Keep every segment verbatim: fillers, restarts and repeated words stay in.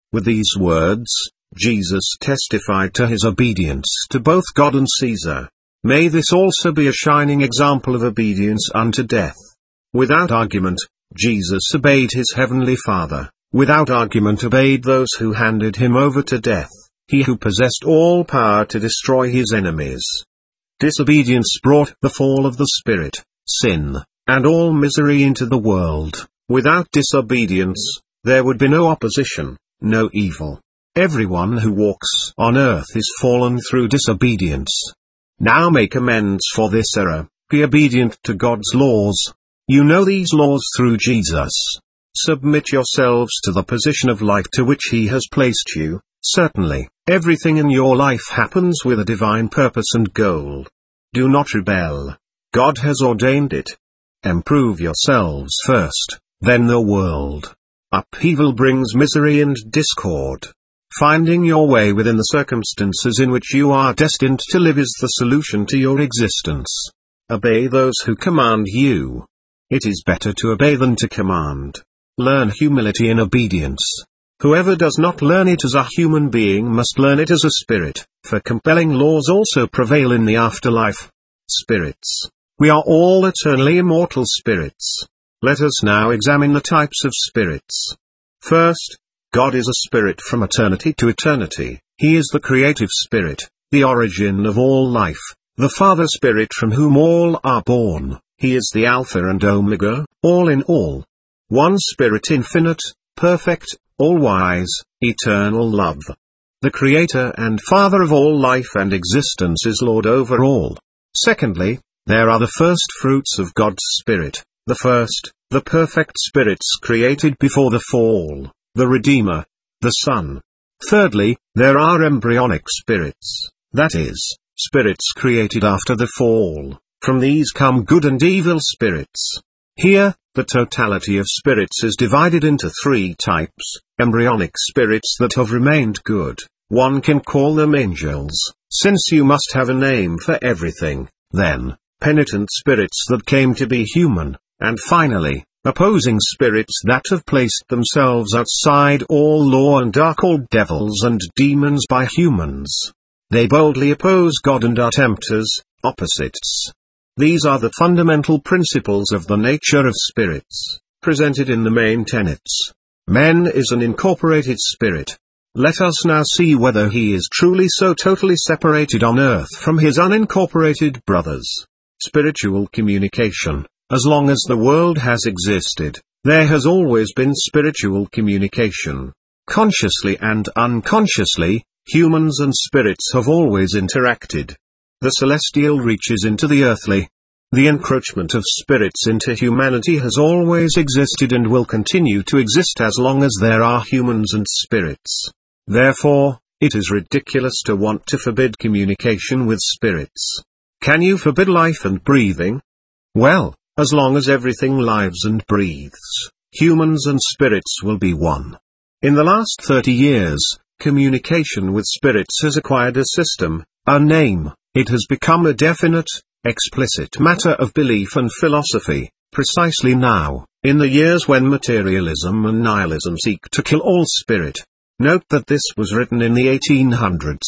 With these words, Jesus testified to his obedience to both God and Caesar. May this also be a shining example of obedience unto death. Without argument, Jesus obeyed his heavenly Father. Without argument obeyed those who handed him over to death, he who possessed all power to destroy his enemies. Disobedience brought the fall of the Spirit, sin, and all misery into the world. Without disobedience, there would be no opposition, no evil. Everyone who walks on earth is fallen through disobedience. Now make amends for this error, be obedient to God's laws. You know these laws through Jesus. Submit yourselves to the position of life to which he has placed you. Certainly, everything in your life happens with a divine purpose and goal. Do not rebel. God has ordained it. Improve yourselves first, then the world. Upheaval brings misery and discord. Finding your way within the circumstances in which you are destined to live is the solution to your existence. Obey those who command you. It is better to obey than to command. Learn humility in obedience. Whoever does not learn it as a human being must learn it as a spirit, for compelling laws also prevail in the afterlife. Spirits. We are all eternally immortal spirits. Let us now examine the types of spirits. First, God is a spirit from eternity to eternity. He is the creative spirit, the origin of all life, the Father Spirit from whom all are born. He is the Alpha and Omega, all in all. One Spirit, infinite, perfect, all-wise, eternal love. The Creator and Father of all life and existence is Lord over all. Secondly, there are the first fruits of God's Spirit, the first, the perfect spirits created before the fall, the Redeemer, the Son. Thirdly, there are embryonic spirits, that is, spirits created after the fall. From these come good and evil spirits. Here, the totality of spirits is divided into three types: embryonic spirits that have remained good. One can call them angels, since you must have a name for everything. Then, penitent spirits that came to be human, and finally, opposing spirits that have placed themselves outside all law and are called devils and demons by humans. They boldly oppose God and are tempters, opposites. These are the fundamental principles of the nature of spirits, presented in the main tenets. Man is an incorporated spirit. Let us now see whether he is truly so totally separated on earth from his unincorporated brothers. Spiritual communication. As long as the world has existed, there has always been spiritual communication. Consciously and unconsciously, humans and spirits have always interacted. The celestial reaches into the earthly. The encroachment of spirits into humanity has always existed and will continue to exist as long as there are humans and spirits. Therefore, it is ridiculous to want to forbid communication with spirits. Can you forbid life and breathing? Well, as long as everything lives and breathes, humans and spirits will be one. In the last thirty years, communication with spirits has acquired a system, a name. It has become a definite, explicit matter of belief and philosophy, precisely now, in the years when materialism and nihilism seek to kill all spirit. Note that this was written in the eighteen hundreds.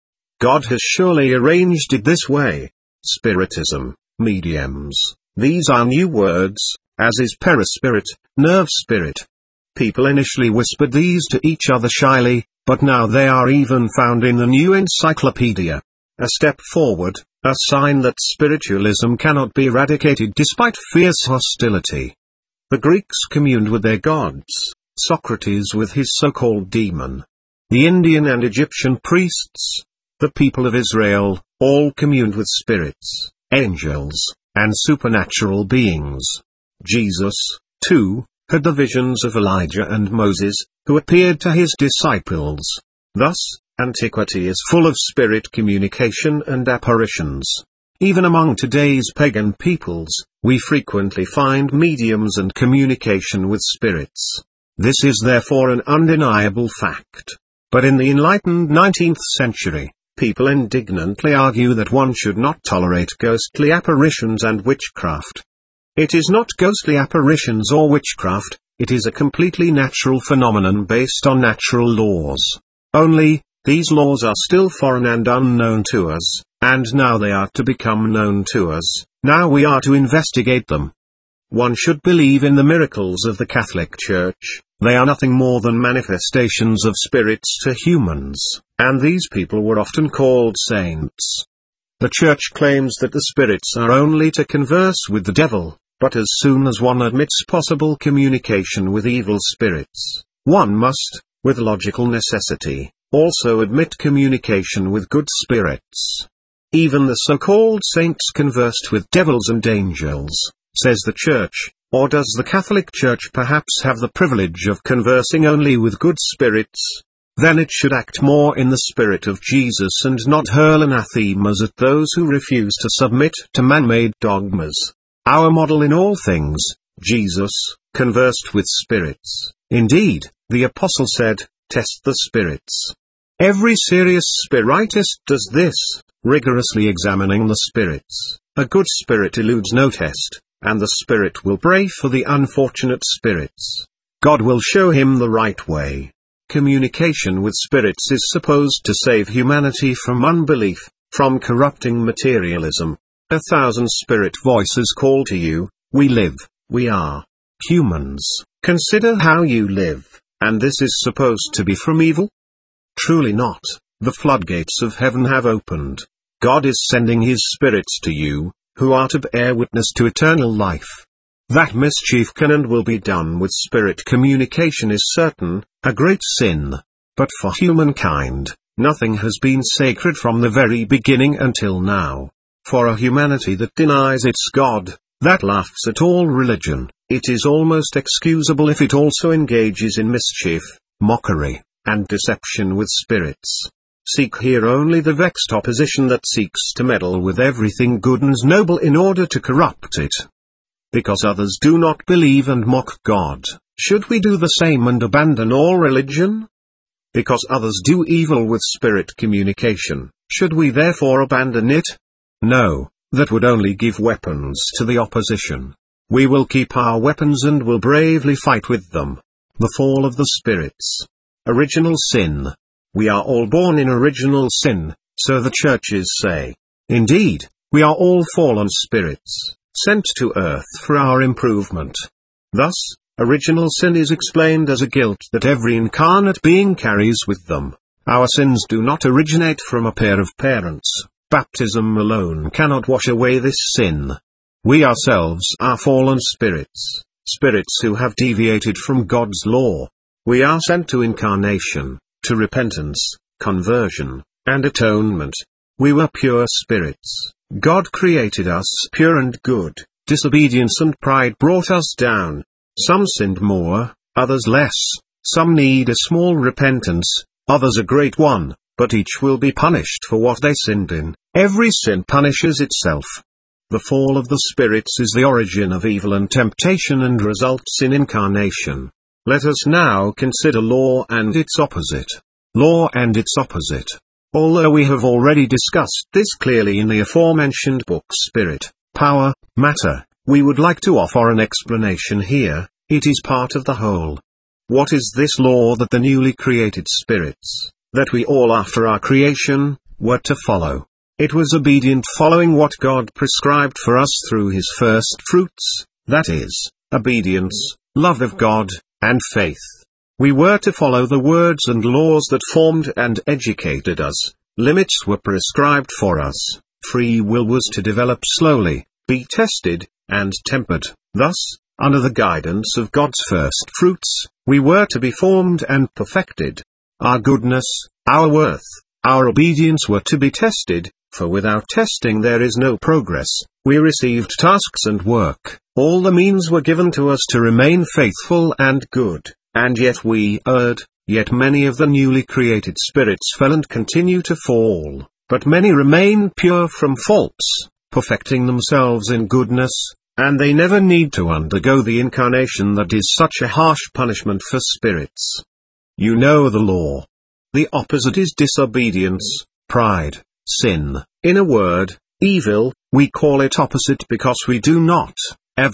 God has surely arranged it this way. Spiritism, mediums, these are new words, as is perispirit, nerve spirit. People initially whispered these to each other shyly, but now they are even found in the new encyclopedia. A step forward, a sign that spiritualism cannot be eradicated despite fierce hostility. The Greeks communed with their gods, Socrates with his so-called demon. The Indian and Egyptian priests, the people of Israel, all communed with spirits, angels, and supernatural beings. Jesus, too, had the visions of Elijah and Moses, who appeared to his disciples. Thus, antiquity is full of spirit communication and apparitions. Even among today's pagan peoples, we frequently find mediums and communication with spirits. This is therefore an undeniable fact. But in the enlightened nineteenth century, people indignantly argue that one should not tolerate ghostly apparitions and witchcraft. It is not ghostly apparitions or witchcraft, It is a completely natural phenomenon based on natural laws. Only, these laws are still foreign and unknown to us, and now they are to become known to us. Now we are to investigate them. One should believe in the miracles of the Catholic Church. They are nothing more than manifestations of spirits to humans, and these people were often called saints. The Church claims that the spirits are only to converse with the devil, but as soon as one admits possible communication with evil spirits, one must, with logical necessity, also admit communication with good spirits. Even the so-called saints conversed with devils and angels, says the Church. Or does the Catholic Church perhaps have the privilege of conversing only with good spirits? Then it should act more in the spirit of Jesus and not hurl anathemas at those who refuse to submit to man-made dogmas. Our model in all things, Jesus, conversed with spirits. Indeed, the Apostle said, "Test the spirits." Every serious spiritist does this, rigorously examining the spirits. A good spirit eludes no test, and the spirit will pray for the unfortunate spirits. God will show him the right way. Communication with spirits is supposed to save humanity from unbelief, from corrupting materialism. A thousand spirit voices call to you, "We live, we are humans, consider how you live," and this is supposed to be from evil? Truly not. The floodgates of heaven have opened. God is sending his spirits to you, who are to bear witness to eternal life. That mischief can and will be done with spirit communication is certain, a great sin. But for humankind, nothing has been sacred from the very beginning until now. For a humanity that denies its God, that laughs at all religion, it is almost excusable if it also engages in mischief, mockery, and deception with spirits. Seek here only the vexed opposition that seeks to meddle with everything good and noble in order to corrupt it. Because others do not believe and mock God, should we do the same and abandon all religion? Because others do evil with spirit communication, should we therefore abandon it? No, that would only give weapons to the opposition. We will keep our weapons and will bravely fight with them. The fall of the spirits. Original sin. We are all born in original sin, so the churches say. Indeed, we are all fallen spirits, sent to earth for our improvement. Thus, original sin is explained as a guilt that every incarnate being carries with them. Our sins do not originate from a pair of parents. Baptism alone cannot wash away this sin. We ourselves are fallen spirits, spirits who have deviated from God's law. We are sent to incarnation, to repentance, conversion, and atonement. We were pure spirits. God created us pure and good. Disobedience and pride brought us down. Some sinned more, others less. Some need a small repentance, others a great one, but each will be punished for what they sinned in. Every sin punishes itself. The fall of the spirits is the origin of evil and temptation and results in incarnation. Let us now consider law and its opposite. Law and its opposite. Although we have already discussed this clearly in the aforementioned book Spirit, Power, Matter, we would like to offer an explanation here. It is part of the whole. What is this law that the newly created spirits, that we all after our creation, were to follow? It was obedient following what God prescribed for us through his first fruits, that is, obedience, love of God, and faith. We were to follow the words and laws that formed and educated us. Limits were prescribed for us. Free will was to develop slowly, be tested, and tempered. Thus, under the guidance of God's first fruits, we were to be formed and perfected. Our goodness, our worth, our obedience were to be tested, for without testing there is no progress. We received tasks and work. All the means were given to us to remain faithful and good, and yet we erred. Yet many of the newly created spirits fell and continue to fall, but many remain pure from faults, perfecting themselves in goodness, and they never need to undergo the incarnation that is such a harsh punishment for spirits. You know the law. The opposite is disobedience, pride, sin. In a word, evil. We call it opposite because we do not, ever,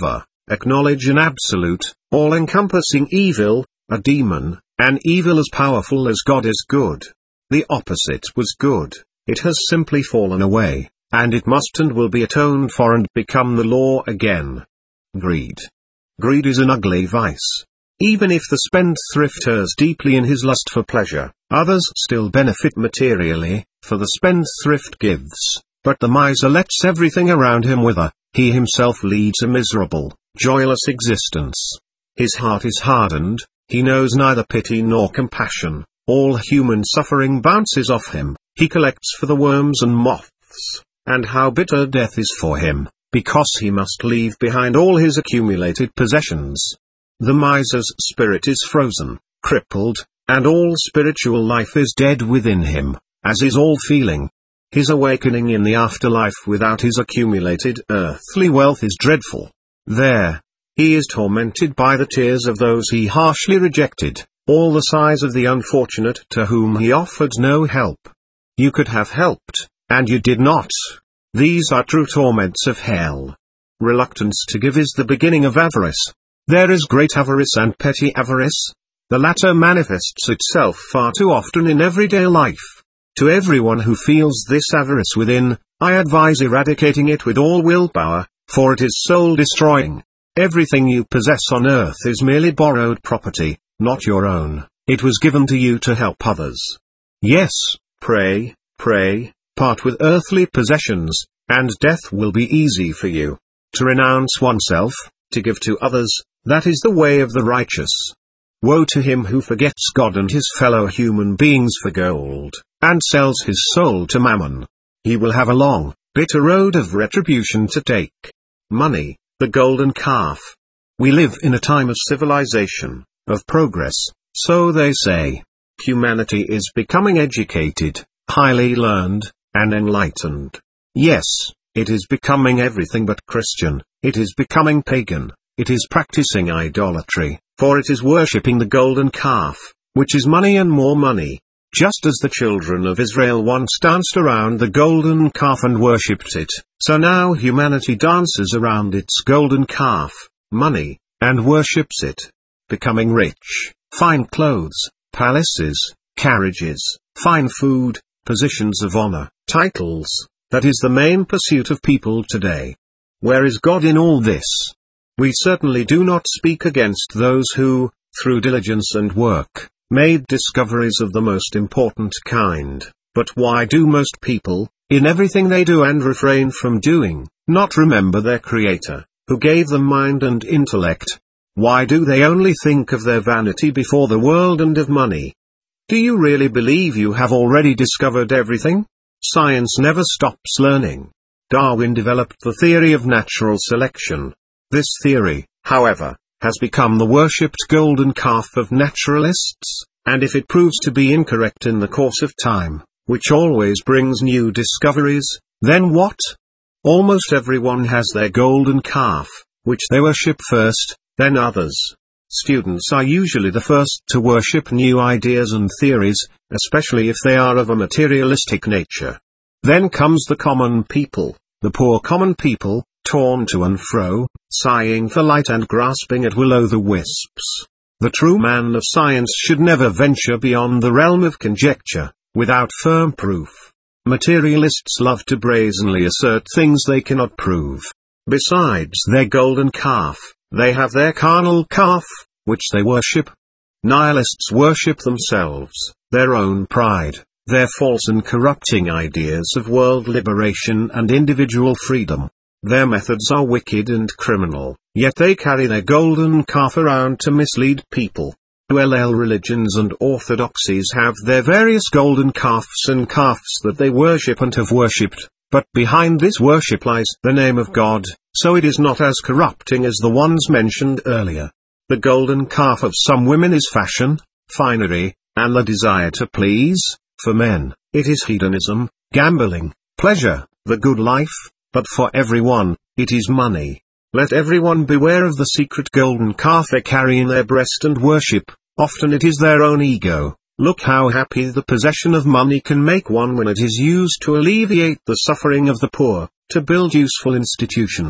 acknowledge an absolute, all-encompassing evil, a demon, an evil as powerful as God is good. The opposite was good, it has simply fallen away, and it must and will be atoned for and become the law again. Greed. Greed is an ugly vice. Even if the spendthrift errs deeply in his lust for pleasure, others still benefit materially, for the spendthrift gives, but the miser lets everything around him wither, he himself leads a miserable, joyless existence. His heart is hardened, he knows neither pity nor compassion, all human suffering bounces off him, he collects for the worms and moths, and how bitter death is for him, because he must leave behind all his accumulated possessions. The miser's spirit is frozen, crippled, and all spiritual life is dead within him, as is all feeling. His awakening in the afterlife without his accumulated earthly wealth is dreadful. There, he is tormented by the tears of those he harshly rejected, all the sighs of the unfortunate to whom he offered no help. You could have helped, and you did not. These are true torments of hell. Reluctance to give is the beginning of avarice. There is great avarice and petty avarice. The latter manifests itself far too often in everyday life. To everyone who feels this avarice within, I advise eradicating it with all willpower, for it is soul-destroying. Everything you possess on earth is merely borrowed property, not your own. It was given to you to help others. Yes, pray, pray, part with earthly possessions, and death will be easy for you. To renounce oneself, to give to others, that is the way of the righteous. Woe to him who forgets God and his fellow human beings for gold, and sells his soul to mammon. He will have a long, bitter road of retribution to take. Money, the golden calf. We live in a time of civilization, of progress, so they say. Humanity is becoming educated, highly learned, and enlightened. Yes, it is becoming everything but Christian, it is becoming pagan. It is practicing idolatry, for it is worshipping the golden calf, which is money and more money. Just as the children of Israel once danced around the golden calf and worshipped it, so now humanity dances around its golden calf, money, and worships it. Becoming rich, fine clothes, palaces, carriages, fine food, positions of honor, titles, that is the main pursuit of people today. Where is God in all this? We certainly do not speak against those who, through diligence and work, made discoveries of the most important kind, but why do most people, in everything they do and refrain from doing, not remember their Creator, who gave them mind and intellect? Why do they only think of their vanity before the world and of money? Do you really believe you have already discovered everything? Science never stops learning. Darwin developed the theory of natural selection. This theory, however, has become the worshipped golden calf of naturalists, and if it proves to be incorrect in the course of time, which always brings new discoveries, then what? Almost everyone has their golden calf, which they worship first, then others. Students are usually the first to worship new ideas and theories, especially if they are of a materialistic nature. Then comes the common people, the poor common people, torn to and fro, sighing for light and grasping at will-o'-the-wisps. The true man of science should never venture beyond the realm of conjecture, without firm proof. Materialists love to brazenly assert things they cannot prove. Besides their golden calf, they have their carnal calf, which they worship. Nihilists worship themselves, their own pride, their false and corrupting ideas of world liberation and individual freedom. Their methods are wicked and criminal, yet they carry their golden calf around to mislead people. L L religions and orthodoxies have their various golden calves and calves that they worship and have worshipped, but behind this worship lies the name of God, so it is not as corrupting as the ones mentioned earlier. The golden calf of some women is fashion, finery, and the desire to please. For men, it is hedonism, gambling, pleasure, the good life. But for everyone, it is money. Let everyone beware of the secret golden calf they carry in their breast and worship. Often it is their own ego. Look how happy the possession of money can make one when it is used to alleviate the suffering of the poor, to build useful institutions,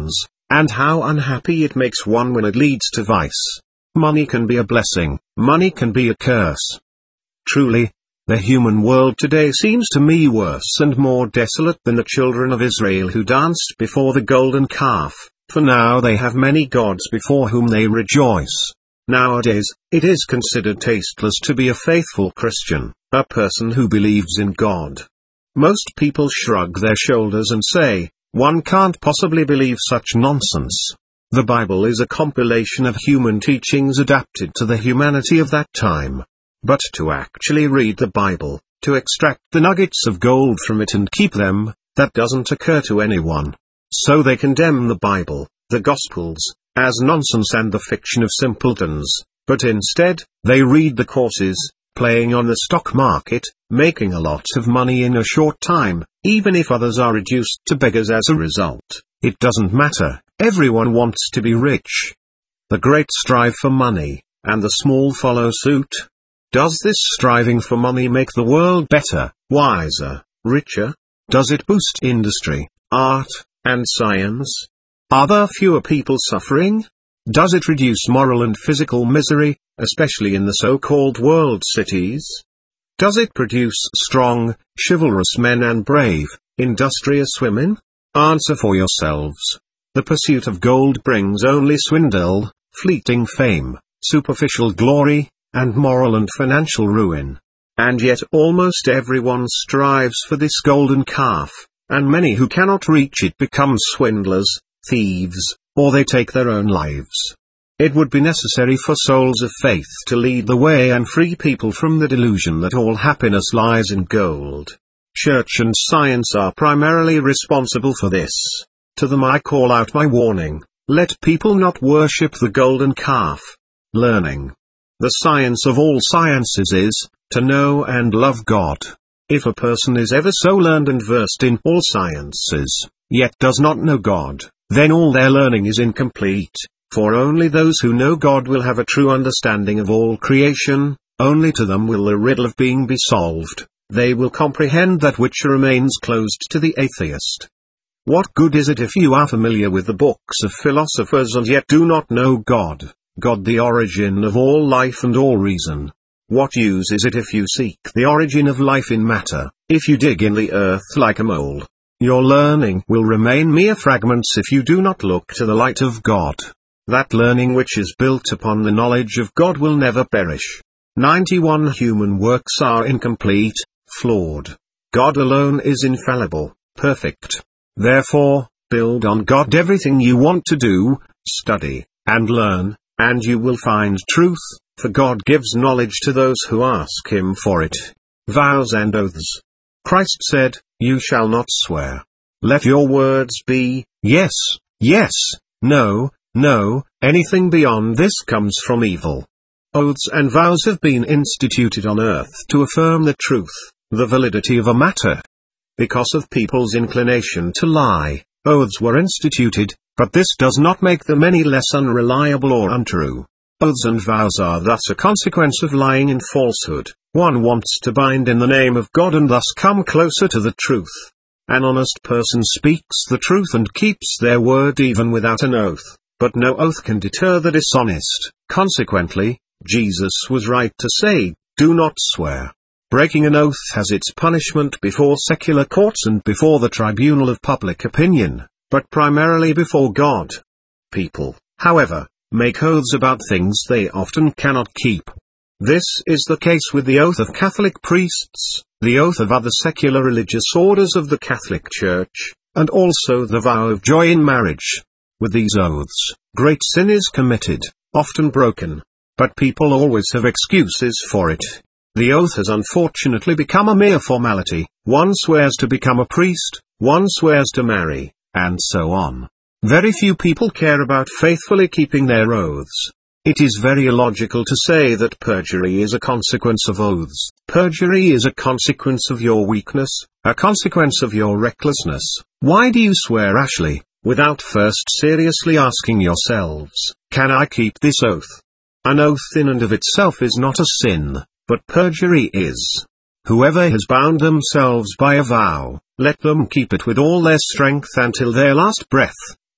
and how unhappy it makes one when it leads to vice. Money can be a blessing, money can be a curse. Truly, the human world today seems to me worse and more desolate than the children of Israel who danced before the golden calf, for now they have many gods before whom they rejoice. Nowadays, it is considered tasteless to be a faithful Christian, a person who believes in God. Most people shrug their shoulders and say, one can't possibly believe such nonsense. The Bible is a compilation of human teachings adapted to the humanity of that time. But to actually read the Bible, to extract the nuggets of gold from it and keep them, that doesn't occur to anyone. So they condemn the Bible, the Gospels, as nonsense and the fiction of simpletons, but instead, they read the courses, playing on the stock market, making a lot of money in a short time, even if others are reduced to beggars as a result. It doesn't matter, everyone wants to be rich. The great strive for money, and the small follow suit. Does this striving for money make the world better, wiser, richer? Does it boost industry, art, and science? Are there fewer people suffering? Does it reduce moral and physical misery, especially in the so-called world cities? Does it produce strong, chivalrous men and brave, industrious women? Answer for yourselves. The pursuit of gold brings only swindle, fleeting fame, superficial glory, and moral and financial ruin. And yet almost everyone strives for this golden calf, and many who cannot reach it become swindlers, thieves, or they take their own lives. It would be necessary for souls of faith to lead the way and free people from the delusion that all happiness lies in gold. Church and science are primarily responsible for this. To them I call out my warning, let people not worship the golden calf. Learning. The science of all sciences is, to know and love God. If a person is ever so learned and versed in all sciences, yet does not know God, then all their learning is incomplete, for only those who know God will have a true understanding of all creation, only to them will the riddle of being be solved, they will comprehend that which remains closed to the atheist. What good is it if you are familiar with the books of philosophers and yet do not know God, God the origin of all life and all reason? What use is it if you seek the origin of life in matter, if you dig in the earth like a mole? Your learning will remain mere fragments if you do not look to the light of God. That learning which is built upon the knowledge of God will never perish. ninety-one human works are incomplete, flawed. God alone is infallible, perfect. Therefore, build on God everything you want to do, study, and learn, and you will find truth, for God gives knowledge to those who ask Him for it. Vows and oaths. Christ said, you shall not swear. Let your words be, yes, yes, no, no, anything beyond this comes from evil. Oaths and vows have been instituted on earth to affirm the truth, the validity of a matter. Because of people's inclination to lie, oaths were instituted, but this does not make them any less unreliable or untrue. Oaths and vows are thus a consequence of lying and falsehood. One wants to bind in the name of God and thus come closer to the truth. An honest person speaks the truth and keeps their word even without an oath, but no oath can deter the dishonest. Consequently, Jesus was right to say, do not swear. Breaking an oath has its punishment before secular courts and before the tribunal of public opinion, but primarily before God. People, however, make oaths about things they often cannot keep. This is the case with the oath of Catholic priests, the oath of other secular religious orders of the Catholic Church, and also the vow of joy in marriage. With these oaths, great sin is committed, often broken. But people always have excuses for it. The oath has unfortunately become a mere formality. One swears to become a priest, one swears to marry, and so on. Very few people care about faithfully keeping their oaths. It is very illogical to say that perjury is a consequence of oaths. Perjury is a consequence of your weakness, a consequence of your recklessness. Why do you swear rashly, without first seriously asking yourselves, can I keep this oath? An oath in and of itself is not a sin, but perjury is. Whoever has bound themselves by a vow, let them keep it with all their strength until their last breath.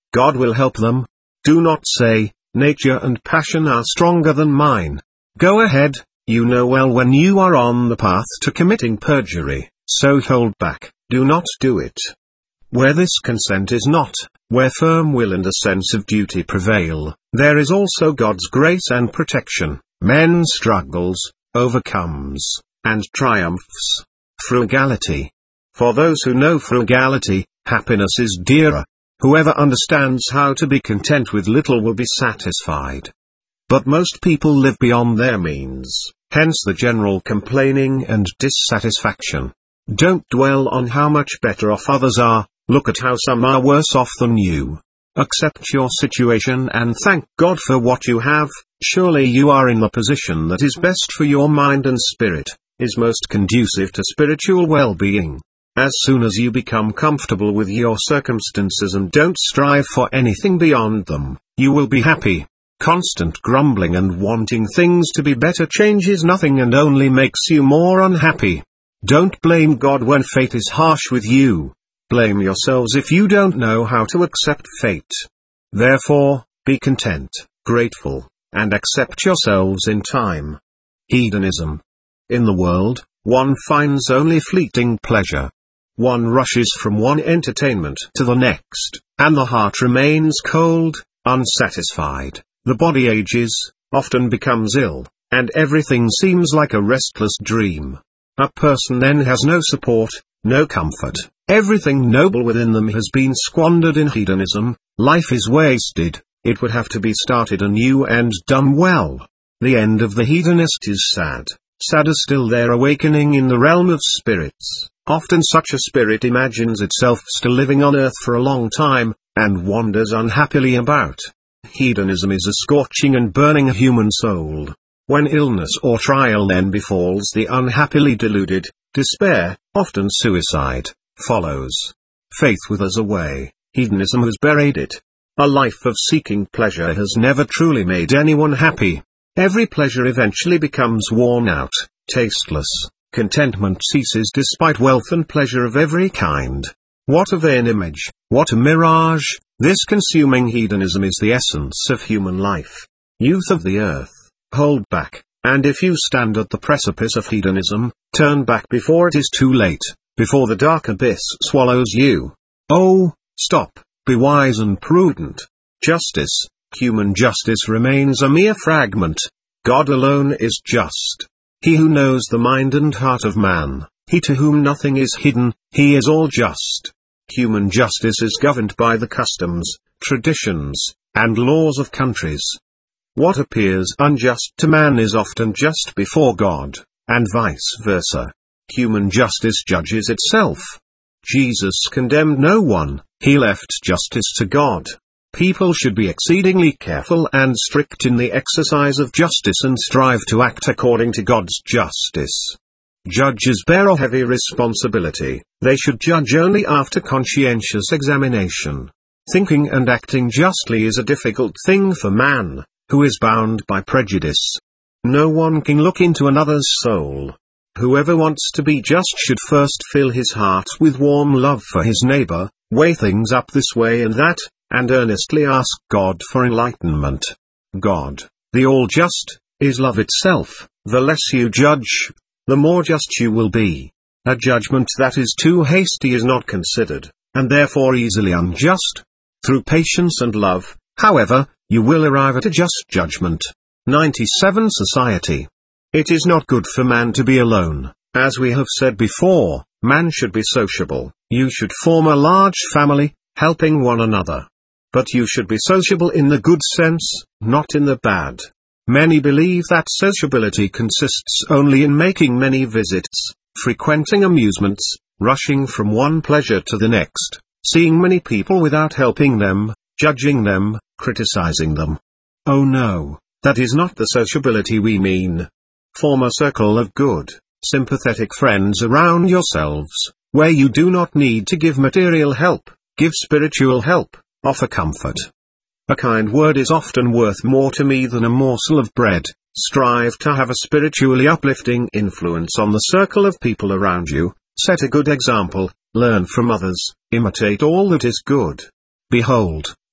God will help them. Do not say, nature and passion are stronger than mine. Go ahead, you know well when you are on the path to committing perjury, so hold back, do not do it. Where this consent is not, where firm will and a sense of duty prevail, there is also God's grace and protection, men struggles, overcomes, and triumphs. Frugality. For those who know frugality, happiness is dearer. Whoever understands how to be content with little will be satisfied. But most people live beyond their means, hence the general complaining and dissatisfaction. Don't dwell on how much better off others are, look at how some are worse off than you. Accept your situation and thank God for what you have. Surely you are in the position that is best for your mind and spirit, is most conducive to spiritual well-being. As soon as you become comfortable with your circumstances and don't strive for anything beyond them, you will be happy. Constant grumbling and wanting things to be better changes nothing and only makes you more unhappy. Don't blame God when fate is harsh with you. Blame yourselves if you don't know how to accept fate. Therefore, be content, grateful, and accept yourselves in time. Hedonism. In the world, one finds only fleeting pleasure. One rushes from one entertainment to the next, and the heart remains cold, unsatisfied, the body ages, often becomes ill, and everything seems like a restless dream. A person then has no support, no comfort, everything noble within them has been squandered in hedonism, life is wasted, it would have to be started anew and done well. The end of the hedonist is sad, sadder still their awakening in the realm of spirits. Often such a spirit imagines itself still living on earth for a long time, and wanders unhappily about. Hedonism is a scorching and burning a human soul. When illness or trial then befalls the unhappily deluded, despair, often suicide, follows. Faith withers away, hedonism has buried it. A life of seeking pleasure has never truly made anyone happy. Every pleasure eventually becomes worn out, tasteless. Contentment ceases despite wealth and pleasure of every kind. What a vain image, what a mirage! This consuming hedonism is the essence of human life. Youth of the earth, hold back, and if you stand at the precipice of hedonism, turn back before it is too late, before the dark abyss swallows you. Oh, stop, be wise and prudent. Justice, human justice remains a mere fragment. God alone is just. He who knows the mind and heart of man, he to whom nothing is hidden, he is all just. Human justice is governed by the customs, traditions, and laws of countries. What appears unjust to man is often just before God, and vice versa. Human justice judges itself. Jesus condemned no one, he left justice to God. People should be exceedingly careful and strict in the exercise of justice and strive to act according to God's justice. Judges bear a heavy responsibility, they should judge only after conscientious examination. Thinking and acting justly is a difficult thing for man, who is bound by prejudice. No one can look into another's soul. Whoever wants to be just should first fill his heart with warm love for his neighbor, weigh things up this way and that, and earnestly ask God for enlightenment. God, the all-just, is love itself. The less you judge, the more just you will be. A judgment that is too hasty is not considered, and therefore easily unjust. Through patience and love, however, you will arrive at a just judgment. ninety-seven Society. It is not good for man to be alone. As we have said before, man should be sociable. You should form a large family, helping one another. But you should be sociable in the good sense, not in the bad. Many believe that sociability consists only in making many visits, frequenting amusements, rushing from one pleasure to the next, seeing many people without helping them, judging them, criticizing them. Oh no, that is not the sociability we mean. Form a circle of good, sympathetic friends around yourselves, where you do not need to give material help, give spiritual help, offer comfort. A kind word is often worth more to me than a morsel of bread. Strive to have a spiritually uplifting influence on the circle of people around you, set a good example, learn from others, imitate all that is good. Behold,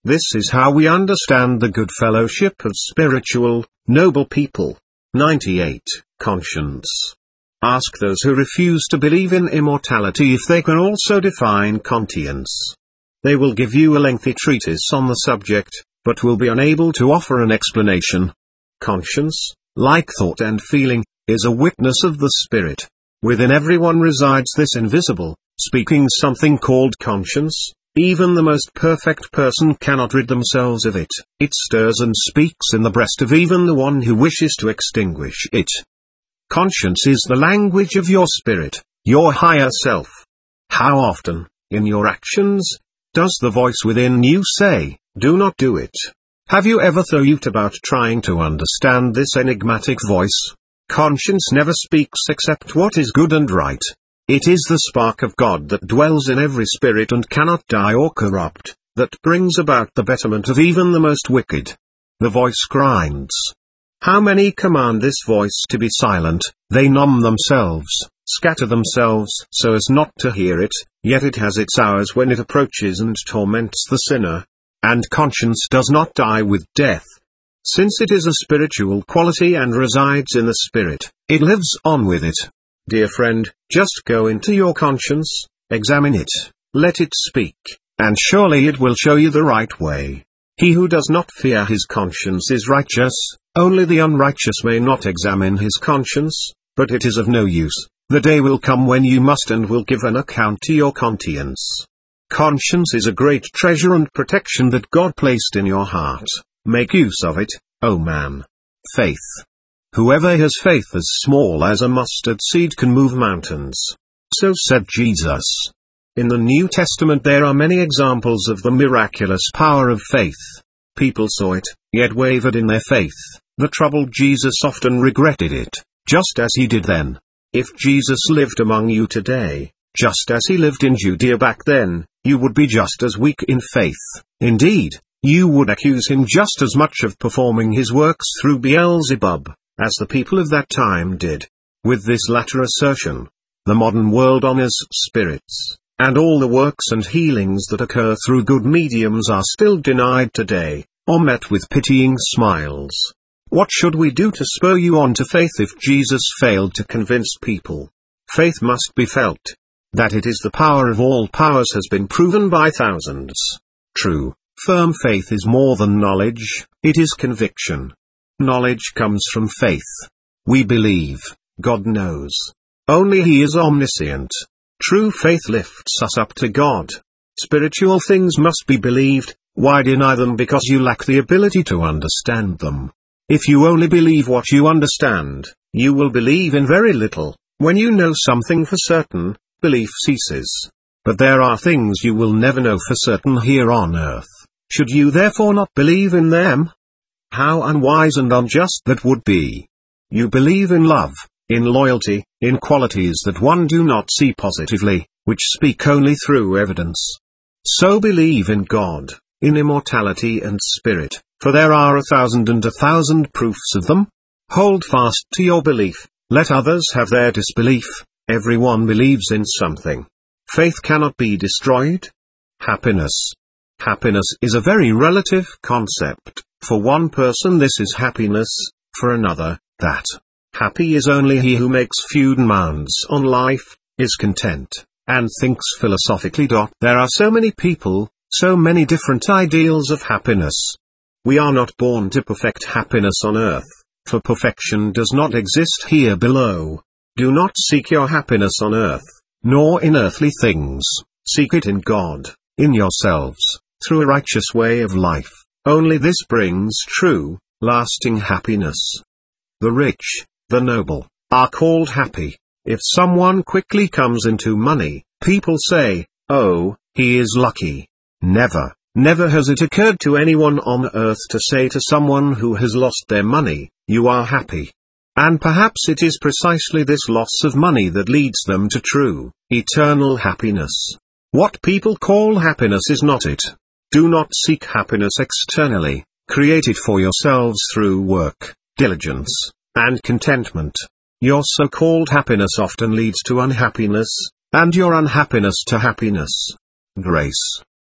This is how we understand the good fellowship of spiritual, noble people. ninety-eight. Conscience. Ask those who refuse to believe in immortality if they can also define conscience. They will give you a lengthy treatise on the subject, but will be unable to offer an explanation. Conscience, like thought and feeling, is a witness of the Spirit. Within everyone resides this invisible, speaking something called conscience. Even the most perfect person cannot rid themselves of it. It stirs and speaks in the breast of even the one who wishes to extinguish it. Conscience is the language of your spirit, your higher self. How often, in your actions, does the voice within you say, "Do not do it"? Have you ever thought about trying to understand this enigmatic voice? Conscience never speaks except what is good and right. It is the spark of God that dwells in every spirit and cannot die or corrupt, that brings about the betterment of even the most wicked. The voice grinds. How many command this voice to be silent? They numb themselves, scatter themselves so as not to hear it, yet it has its hours when it approaches and torments the sinner. And conscience does not die with death. Since it is a spiritual quality and resides in the spirit, it lives on with it. Dear friend, just go into your conscience, examine it, let it speak, and surely it will show you the right way. He who does not fear his conscience is righteous. Only the unrighteous may not examine his conscience, but it is of no use. The day will come when you must and will give an account to your conscience. Conscience is a great treasure and protection that God placed in your heart. Make use of it, O man. Faith. Whoever has faith as small as a mustard seed can move mountains. So said Jesus. In the New Testament there are many examples of the miraculous power of faith. People saw it, yet wavered in their faith. The troubled Jesus often regretted it, just as he did then. If Jesus lived among you today, just as he lived in Judea back then, you would be just as weak in faith. Indeed, you would accuse him just as much of performing his works through Beelzebub, as the people of that time did. With this latter assertion, the modern world honors spirits, and all the works and healings that occur through good mediums are still denied today, or met with pitying smiles. What should we do to spur you on to faith if Jesus failed to convince people? Faith must be felt. That it is the power of all powers has been proven by thousands. True, firm faith is more than knowledge, it is conviction. Knowledge comes from faith. We believe, God knows. Only He is omniscient. True faith lifts us up to God. Spiritual things must be believed. Why deny them? Because you lack the ability to understand them. If you only believe what you understand, you will believe in very little. When you know something for certain, belief ceases. But there are things you will never know for certain here on earth. Should you therefore not believe in them? How unwise and unjust that would be. You believe in love, in loyalty, in qualities that one do not see positively, which speak only through evidence. So believe in God, in immortality and spirit, for there are a thousand and a thousand proofs of them. Hold fast to your belief, let others have their disbelief. Everyone believes in something. Faith cannot be destroyed. Happiness. Happiness is a very relative concept. For one person this is happiness, for another, that. Happy is only he who makes few demands on life, is content, and thinks philosophically. There are so many people, so many different ideals of happiness. We are not born to perfect happiness on earth, for perfection does not exist here below. Do not seek your happiness on earth, nor in earthly things. Seek it in God, in yourselves, through a righteous way of life. Only this brings true, lasting happiness. The rich, the noble, are called happy. If someone quickly comes into money, people say, "Oh, he is lucky." Never, never has it occurred to anyone on earth to say to someone who has lost their money, "You are happy." And perhaps it is precisely this loss of money that leads them to true, eternal happiness. What people call happiness is not it. Do not seek happiness externally, create it for yourselves through work, diligence, and contentment. Your so-called happiness often leads to unhappiness, and your unhappiness to happiness. Grace.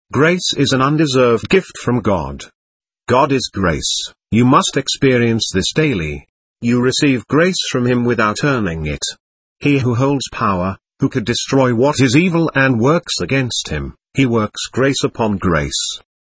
Grace is an undeserved gift from God. God is grace. You must experience this daily. You receive grace from Him without earning it. He who holds power, who could destroy what is evil and works against Him, He works grace upon grace.